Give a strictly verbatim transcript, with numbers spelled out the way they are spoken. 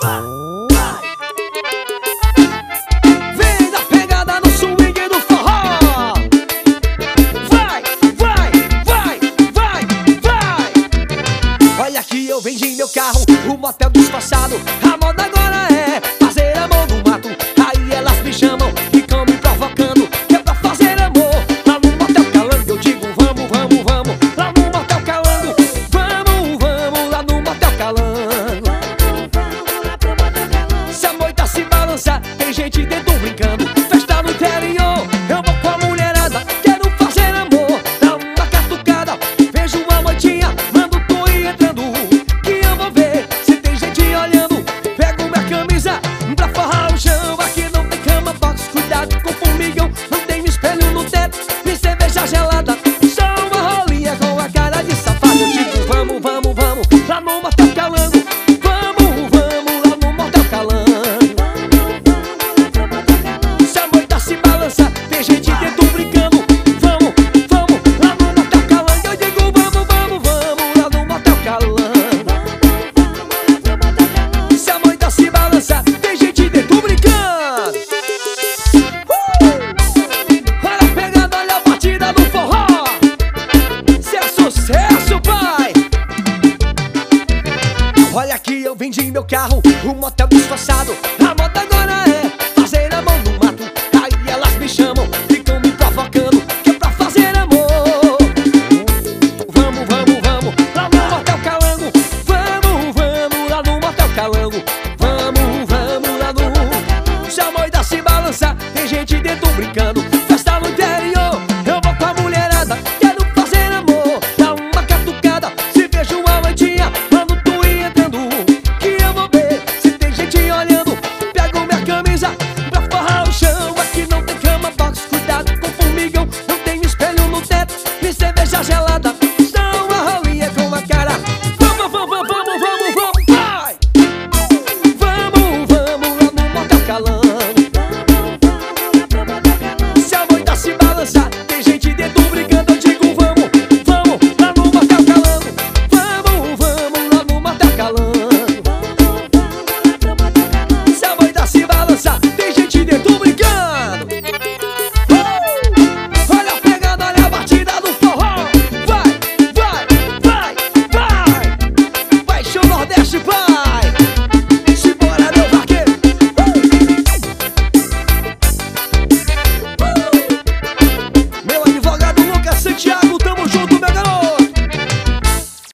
Vem da pegada no swing do forró. Vai, vai, vai, vai, vai. Olha que eu vendi meu carro, o motel disfarçado. A moda agora é fazer amor no mato. Aí elas me chamam, ficam me provocando, que é pra fazer amor lá no motel Calango. Eu digo vamos, vamos, vamos lá no motel Calango. Vamos, vamos lá no motel Calango. Se a moita se balançar, tem gente dentro brincando. Festa no interior, eu vou com a mulherada, quero fazer amor, dá uma catucada. Vejo uma moitinha, mando tu ir entrando, que eu vou ver se tem gente olhando. Pego minha camisa pra forrar o chão. Aqui não tem cama box, cuidado com o formigão. Não tem espelho no teto, nem cerveja gelada, só uma rolinha com a cara de safado. Eu digo vamos, vamos, vamos lá no motel Calango. Vamos, vamos lá no motel Calango. Se a moita se balança, tem gente dentro brincando. Vamos, vamos lá no motel Calango. Eu digo vamos, vamos, vamos lá no motel Calango. Se a moita se balança, tem gente dentro brincando. uh! Olha a pegada, olha a batida do forró. Isso é sucesso, pai. Olha que eu vendi meu carro, o motel disfarçado. A moda agora é